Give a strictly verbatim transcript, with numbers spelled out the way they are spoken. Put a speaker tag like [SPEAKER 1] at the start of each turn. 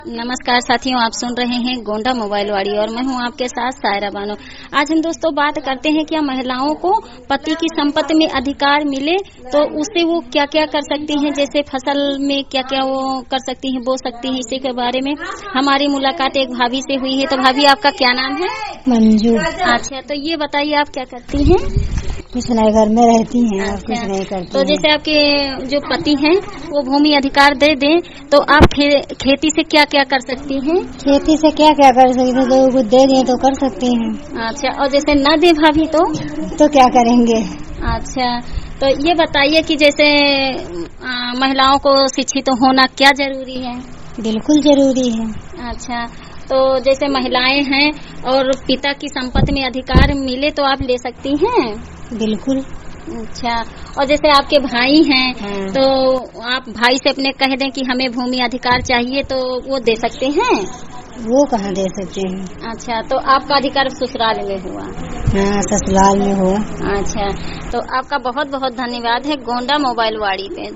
[SPEAKER 1] नमस्कार साथियों, आप सुन रहे हैं गोंडा मोबाइल वाड़ी और मैं हूं आपके साथ सायरा बानो। आज हम दोस्तों बात करते हैं क्या महिलाओं को पति की संपत्ति में अधिकार मिले तो उससे वो क्या क्या कर सकती हैं, जैसे फसल में क्या क्या वो कर सकती हैं, बो सकती हैं। इसी के बारे में हमारी मुलाकात एक भाभी से हुई है। तो भाभी, आपका क्या नाम है?
[SPEAKER 2] मंजू।
[SPEAKER 1] अच्छा, तो ये बताइए आप क्या करती हैं?
[SPEAKER 2] कुछ नहीं, घर में रहती हैं।
[SPEAKER 1] अच्छा,
[SPEAKER 2] और कुछ नहीं करती।
[SPEAKER 1] तो जैसे आपके जो पति हैं वो भूमि अधिकार दे दें तो आप खे, खेती से क्या क्या कर सकती हैं?
[SPEAKER 2] खेती से क्या क्या कर सकते हैं? तो कुछ दे दिए तो कर सकती हैं।
[SPEAKER 1] अच्छा, और जैसे न दे भाभी तो
[SPEAKER 2] तो क्या करेंगे?
[SPEAKER 1] अच्छा, तो ये बताइए कि जैसे आ, महिलाओं को शिक्षित तो होना क्या जरूरी है?
[SPEAKER 2] बिल्कुल जरूरी है।
[SPEAKER 1] अच्छा, तो जैसे महिलाएं हैं और पिता की संपत्ति में अधिकार मिले तो आप ले सकती हैं?
[SPEAKER 2] बिल्कुल।
[SPEAKER 1] अच्छा, और जैसे आपके भाई हैं
[SPEAKER 2] हाँ।
[SPEAKER 1] तो आप भाई से अपने कह दें कि हमें भूमि अधिकार चाहिए तो वो दे सकते हैं?
[SPEAKER 2] वो कहाँ दे सकते हैं?
[SPEAKER 1] अच्छा, तो आपका अधिकार ससुराल में हुआ?
[SPEAKER 2] हाँ, ससुराल में हुआ।
[SPEAKER 1] अच्छा, तो आपका बहुत बहुत धन्यवाद है गोंडा मोबाइल वाड़ी पे।